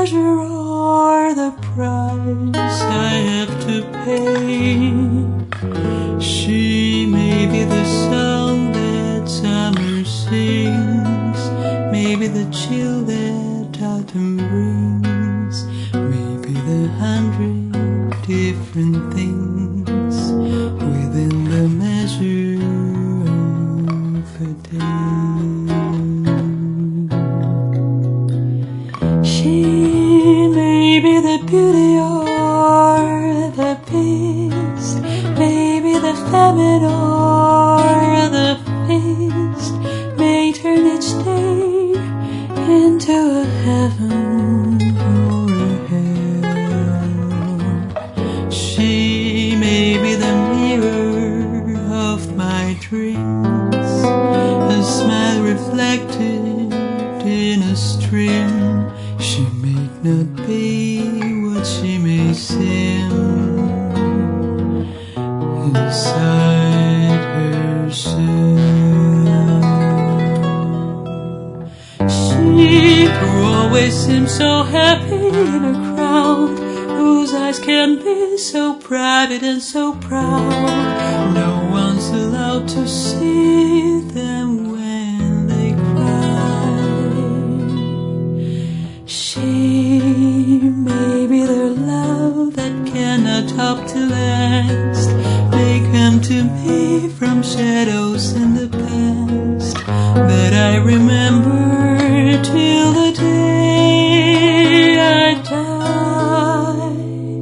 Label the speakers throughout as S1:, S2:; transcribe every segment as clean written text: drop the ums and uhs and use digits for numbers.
S1: measure or the price I have to pay. She may be the song that summer sings, maybe the chill that autumn brings, maybe the 100 different things within the measure of a day. She may be the beauty or the beast, maybe the famine or the feast, may turn each day into a heaven or a hell. She may be the mirror of my dreams, a smile reflected in a stream. She may not be what she may seem inside herself. She who always seems so happy in a crowd, whose eyes can be so private and so proud, no one's allowed to see them when they cry. She may be the love that cannot hope to last, may come to me from shadows in the past that I remember till the day I die.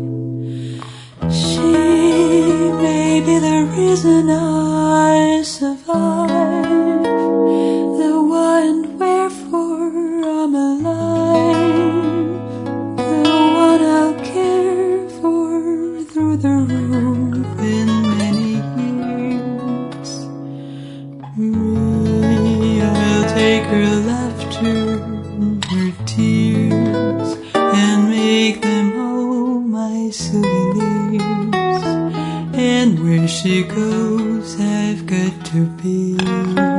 S1: She may be the reason I survive, the why and wherefore I'm alive, the one I'll care for through the roof in many years. Me, I'll take her laughter, her tears, and make them all my souvenirs. And where she goes, I've got to be.